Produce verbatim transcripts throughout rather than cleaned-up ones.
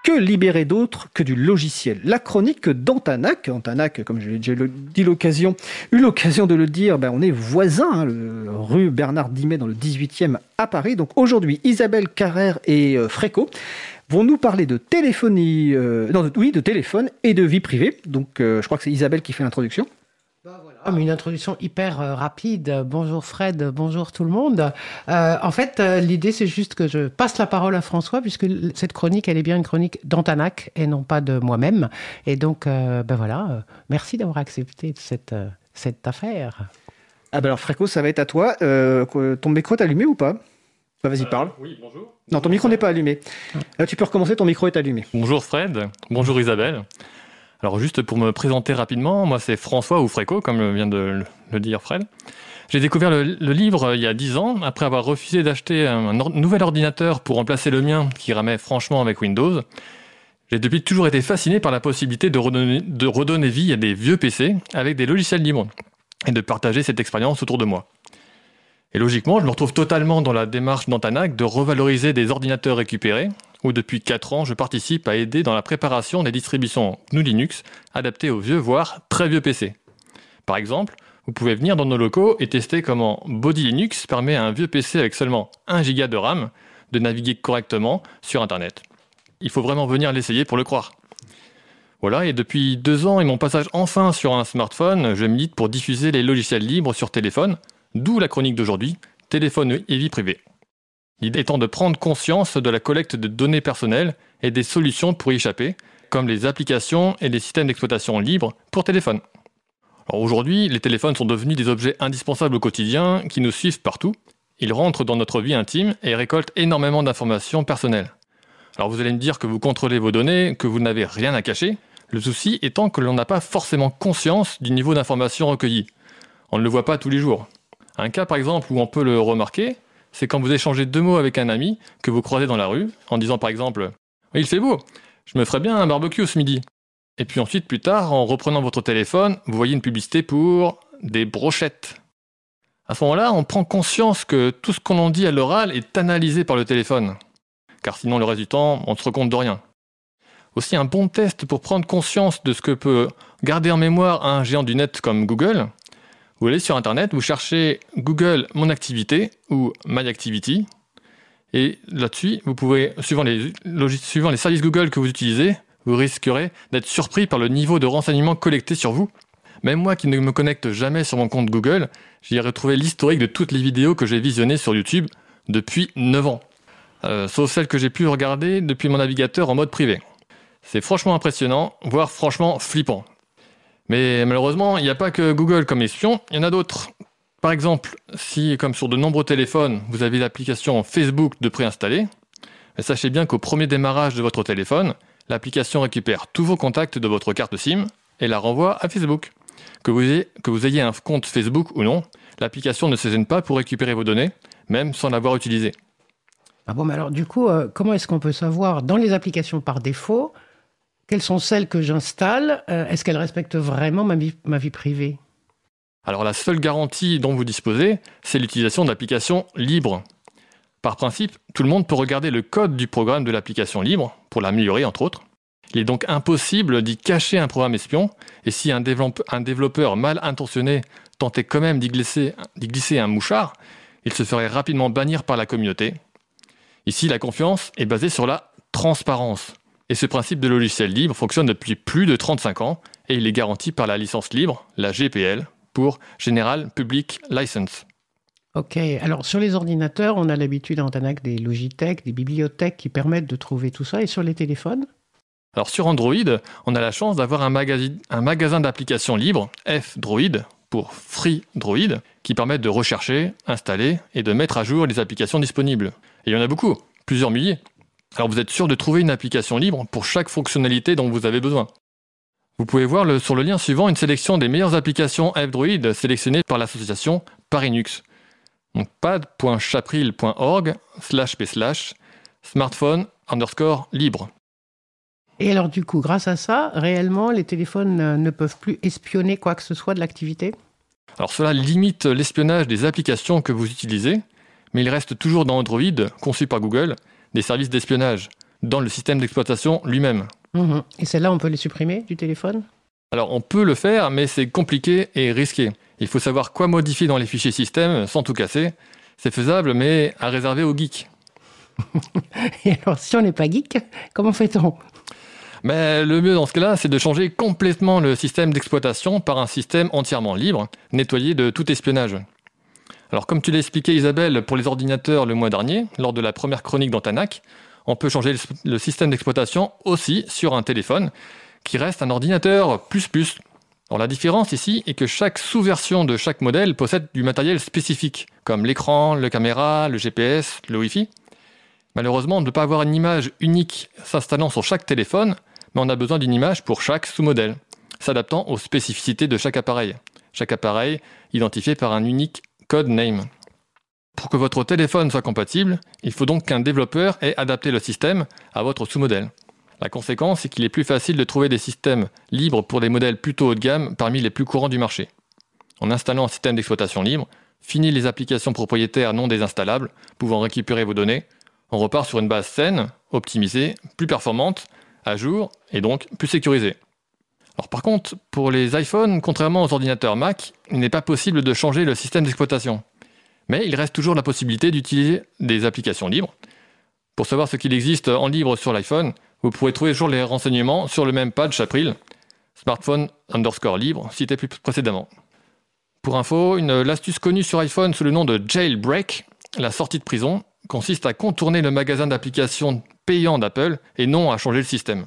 que libérer d'autres que du logiciel. La chronique d'Antanac. Antanac, comme j'ai déjà dit l'occasion, eu l'occasion de le dire, ben on est voisins, hein, le, rue Bernard Dimet dans le dix-huitième à Paris. Donc aujourd'hui, Isabelle Carrère et euh, Fréco vont nous parler de téléphonie, euh, non, de, oui, de téléphone et de vie privée. Donc euh, je crois que c'est Isabelle qui fait l'introduction. Ben voilà, une introduction hyper euh, rapide. Bonjour Fred, bonjour tout le monde. Euh, en fait, euh, l'idée, c'est juste que je passe la parole à François, puisque cette chronique, elle est bien une chronique d'Antanac et non pas de moi-même. Et donc, euh, ben voilà, euh, merci d'avoir accepté cette, euh, cette affaire. Ah ben alors Fréco, ça va être à toi. Euh, ton micro est allumé ou pas? Bah, vas-y, euh, parle. Oui, bonjour. Non, ton micro n'est pas allumé. Là, tu peux recommencer, ton micro est allumé. Bonjour Fred, bonjour Isabelle. Alors juste pour me présenter rapidement, moi c'est François ou Fréco, comme vient de le dire Fred. J'ai découvert le, le livre il y a dix ans, après avoir refusé d'acheter un or- nouvel ordinateur pour remplacer le mien, qui ramait franchement avec Windows. J'ai depuis toujours été fasciné par la possibilité de redonner, de redonner vie à des vieux P C avec des logiciels libres, et de partager cette expérience autour de moi. Et logiquement, je me retrouve totalement dans la démarche d'Antanac de revaloriser des ordinateurs récupérés, où depuis quatre ans, je participe à aider dans la préparation des distributions G N U Linux adaptées aux vieux, voire très vieux P C. Par exemple, vous pouvez venir dans nos locaux et tester comment Body Linux permet à un vieux P C avec seulement un giga de RAM de naviguer correctement sur Internet. Il faut vraiment venir l'essayer pour le croire. Voilà, et depuis deux ans et mon passage enfin sur un smartphone, je milite pour diffuser les logiciels libres sur téléphone, d'où la chronique d'aujourd'hui, téléphone et vie privée. L'idée étant de prendre conscience de la collecte de données personnelles et des solutions pour y échapper, comme les applications et les systèmes d'exploitation libres pour téléphone. Alors aujourd'hui, les téléphones sont devenus des objets indispensables au quotidien qui nous suivent partout. Ils rentrent dans notre vie intime et récoltent énormément d'informations personnelles. Alors vous allez me dire que vous contrôlez vos données, que vous n'avez rien à cacher, le souci étant que l'on n'a pas forcément conscience du niveau d'information recueilli. On ne le voit pas tous les jours. Un cas par exemple où on peut le remarquer, c'est quand vous échangez deux mots avec un ami que vous croisez dans la rue, en disant par exemple « Il fait beau, je me ferais bien un barbecue ce midi ». Et puis ensuite, plus tard, en reprenant votre téléphone, vous voyez une publicité pour des brochettes. À ce moment-là, on prend conscience que tout ce qu'on en dit à l'oral est analysé par le téléphone. Car sinon, le reste du temps, on ne se rend compte de rien. Aussi, un bon test pour prendre conscience de ce que peut garder en mémoire un géant du net comme Google. Vous allez sur Internet, vous cherchez Google Mon Activité ou My Activity. Et là-dessus, vous pouvez, suivant les, suivant les services Google que vous utilisez, vous risquerez d'être surpris par le niveau de renseignements collectés sur vous. Même moi qui ne me connecte jamais sur mon compte Google, j'y ai retrouvé l'historique de toutes les vidéos que j'ai visionnées sur YouTube depuis neuf ans. Euh, sauf celles que j'ai pu regarder depuis mon navigateur en mode privé. C'est franchement impressionnant, voire franchement flippant. Mais malheureusement, il n'y a pas que Google comme espion, il y en a d'autres. Par exemple, si, comme sur de nombreux téléphones, vous avez l'application Facebook de préinstallée, sachez bien qu'au premier démarrage de votre téléphone, l'application récupère tous vos contacts de votre carte SIM et la renvoie à Facebook. Que vous ayez, que vous ayez un compte Facebook ou non, l'application ne se gêne pas pour récupérer vos données, même sans l'avoir utilisé. Ah bon, mais alors du coup, euh, comment est-ce qu'on peut savoir dans les applications par défaut quelles sont celles que j'installe? euh, Est-ce qu'elles respectent vraiment ma vie, ma vie privée? Alors la seule garantie dont vous disposez, c'est l'utilisation d'applications libres. Par principe, tout le monde peut regarder le code du programme de l'application libre, pour l'améliorer entre autres. Il est donc impossible d'y cacher un programme espion, et si un, développe, un développeur mal intentionné tentait quand même d'y glisser, d'y glisser un mouchard, il se ferait rapidement bannir par la communauté. Ici, la confiance est basée sur la transparence. Et ce principe de logiciel libre fonctionne depuis plus de trente-cinq ans, et il est garanti par la licence libre, la G P L, pour General Public License. Ok, alors sur les ordinateurs, on a l'habitude en Antanac des Logitech, des bibliothèques qui permettent de trouver tout ça. Et sur les téléphones? Alors sur Android, on a la chance d'avoir un, magasi- un magasin d'applications libres, F-Droid, pour Free Droid, qui permettent de rechercher, installer et de mettre à jour les applications disponibles. Et il y en a beaucoup, plusieurs milliers. Alors vous êtes sûr de trouver une application libre pour chaque fonctionnalité dont vous avez besoin. Vous pouvez voir le, sur le lien suivant une sélection des meilleures applications F-Droid sélectionnées par l'association Parinux. Donc pad.chapril.org slash p slash smartphone underscore libre. Et alors du coup, grâce à ça, réellement, les téléphones ne peuvent plus espionner quoi que ce soit de l'activité? Alors cela limite l'espionnage des applications que vous utilisez, mais il reste toujours dans Android, conçu par Google, des services d'espionnage, dans le système d'exploitation lui-même. Mmh. Et celles-là, on peut les supprimer du téléphone ? Alors on peut le faire, mais c'est compliqué et risqué. Il faut savoir quoi modifier dans les fichiers système sans tout casser. C'est faisable, mais à réserver aux geeks. Et alors, si on n'est pas geek, comment fait-on ? Mais le mieux dans ce cas-là, c'est de changer complètement le système d'exploitation par un système entièrement libre, nettoyé de tout espionnage. Alors comme tu l'as expliqué Isabelle, pour les ordinateurs le mois dernier, lors de la première chronique d'Antanac, on peut changer le système d'exploitation aussi sur un téléphone, qui reste un ordinateur plus plus. Alors la différence ici est que chaque sous-version de chaque modèle possède du matériel spécifique, comme l'écran, la caméra, le G P S, le Wi-Fi. Malheureusement, on ne peut pas avoir une image unique s'installant sur chaque téléphone, mais on a besoin d'une image pour chaque sous-modèle, s'adaptant aux spécificités de chaque appareil. Chaque appareil identifié par un unique code name. Pour que votre téléphone soit compatible, il faut donc qu'un développeur ait adapté le système à votre sous-modèle. La conséquence est qu'il est plus facile de trouver des systèmes libres pour des modèles plutôt haut de gamme parmi les plus courants du marché. En installant un système d'exploitation libre, fini les applications propriétaires non désinstallables, pouvant récupérer vos données, on repart sur une base saine, optimisée, plus performante, à jour et donc plus sécurisée. Alors par contre, pour les iPhones, contrairement aux ordinateurs Mac, il n'est pas possible de changer le système d'exploitation. Mais il reste toujours la possibilité d'utiliser des applications libres. Pour savoir ce qu'il existe en libre sur l'iPhone, vous pourrez trouver toujours les renseignements sur le même patch April, smartphone underscore libre, cité plus précédemment. Pour info, une l'astuce connue sur iPhone sous le nom de jailbreak, la sortie de prison, consiste à contourner le magasin d'applications payant d'Apple et non à changer le système.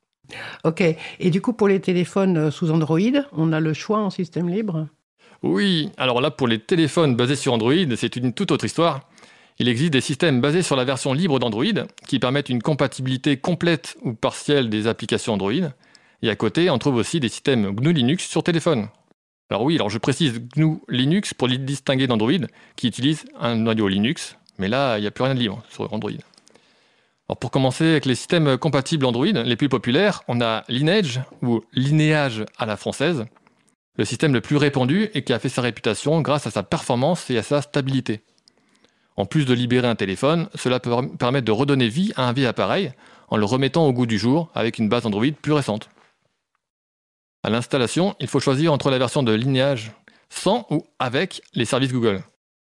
Ok. Et du coup, pour les téléphones sous Android, on a le choix en système libre ? Oui, alors là, pour les téléphones basés sur Android, c'est une toute autre histoire. Il existe des systèmes basés sur la version libre d'Android qui permettent une compatibilité complète ou partielle des applications Android. Et à côté, on trouve aussi des systèmes G N U Linux sur téléphone. Alors oui, alors je précise G N U Linux pour les distinguer d'Android qui utilise un noyau Linux, mais là, il n'y a plus rien de libre sur Android. Alors pour commencer avec les systèmes compatibles Android, les plus populaires, on a Lineage ou Linéage à la française, le système le plus répandu et qui a fait sa réputation grâce à sa performance et à sa stabilité. En plus de libérer un téléphone, cela peut permettre de redonner vie à un vieil appareil en le remettant au goût du jour avec une base Android plus récente. À l'installation, il faut choisir entre la version de Lineage sans ou avec les services Google.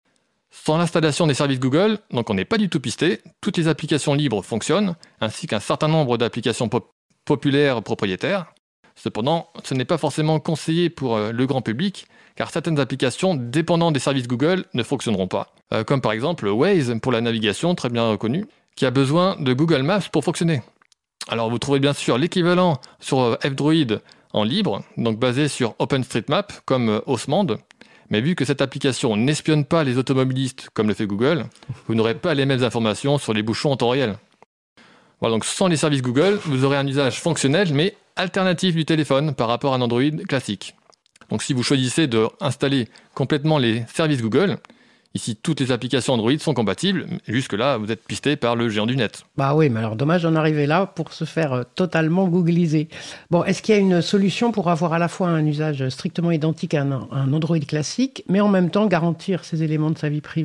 Sans l'installation des services Google, donc on n'est pas du tout pisté, toutes les applications libres fonctionnent, ainsi qu'un certain nombre d'applications pop- populaires propriétaires. Cependant, ce n'est pas forcément conseillé pour euh, le grand public, car certaines applications dépendant des services Google ne fonctionneront pas. Euh, comme par exemple Waze pour la navigation, très bien reconnu, qui a besoin de Google Maps pour fonctionner. Alors vous trouvez bien sûr l'équivalent sur euh, F-Droid en libre, donc basé sur OpenStreetMap comme euh, Haussmann. Mais vu que cette application n'espionne pas les automobilistes comme le fait Google, vous n'aurez pas les mêmes informations sur les bouchons en temps réel. Voilà, donc sans les services Google, vous aurez un usage fonctionnel mais alternatif du téléphone par rapport à un Android classique. Donc si vous choisissez d'installer complètement les services Google, ici toutes les applications Android sont compatibles, jusque-là vous êtes pisté par le géant du net. Bah oui, mais alors dommage d'en arriver là pour se faire euh, totalement googliser. Bon, est-ce qu'il y a une solution pour avoir à la fois un usage strictement identique à un, un Android classique, mais en même temps garantir ces éléments de sa vie privée ?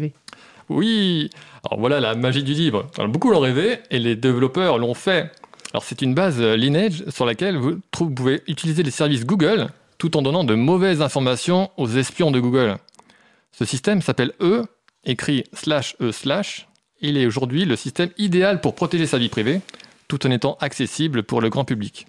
Oui, alors voilà la magie du libre. Alors, beaucoup l'ont rêvé et les développeurs l'ont fait. Alors c'est une base Lineage sur laquelle vous, vous pouvez utiliser les services Google tout en donnant de mauvaises informations aux espions de Google. Ce système s'appelle E, écrit slash E slash. Il est aujourd'hui le système idéal pour protéger sa vie privée, tout en étant accessible pour le grand public.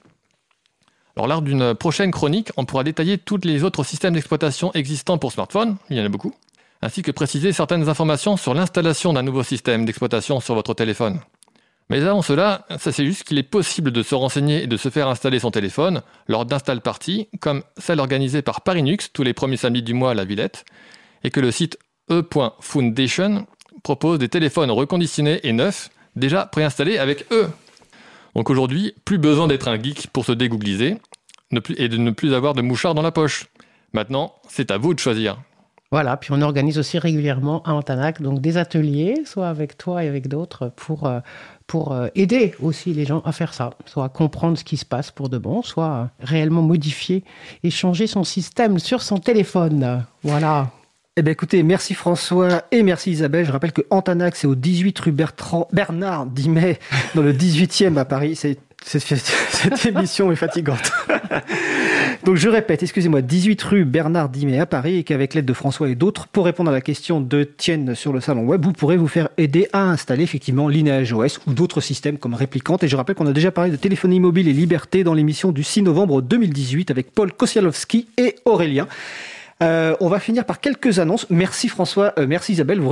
Alors lors d'une prochaine chronique, on pourra détailler tous les autres systèmes d'exploitation existants pour smartphone, il y en a beaucoup, ainsi que préciser certaines informations sur l'installation d'un nouveau système d'exploitation sur votre téléphone. Mais avant cela, ça c'est juste qu'il est possible de se renseigner et de se faire installer son téléphone lors d'install parties, comme celle organisée par Parinux tous les premiers samedis du mois à la Villette, et que le site e point foundation propose des téléphones reconditionnés et neufs, déjà préinstallés avec E. Donc aujourd'hui, plus besoin d'être un geek pour se dégoogliser et de ne plus avoir de mouchard dans la poche. Maintenant, c'est à vous de choisir. Voilà, puis on organise aussi régulièrement à Antanac donc des ateliers, soit avec toi et avec d'autres, pour, euh, pour euh, aider aussi les gens à faire ça, soit comprendre ce qui se passe pour de bon, soit euh, réellement modifier et changer son système sur son téléphone. Voilà. Eh bien écoutez, merci François et merci Isabelle. Je rappelle que Antanac, c'est au dix-huit rue Bertrand, Bernard Dimet, dans le dix-huitième à Paris. C'est, c'est, cette émission est fatigante. Donc je répète, excusez-moi, dix-huit rue Bernard Dimet à Paris, et qu'avec l'aide de François et d'autres, pour répondre à la question de Tienne sur le salon web, vous pourrez vous faire aider à installer effectivement Lineage O S ou d'autres systèmes comme Réplicante. Et je rappelle qu'on a déjà parlé de téléphonie mobile et liberté dans l'émission du six novembre deux mille dix-huit avec Paul Kosialowski et Aurélien. Euh, on va finir par quelques annonces. Merci François, euh, merci Isabelle. Vous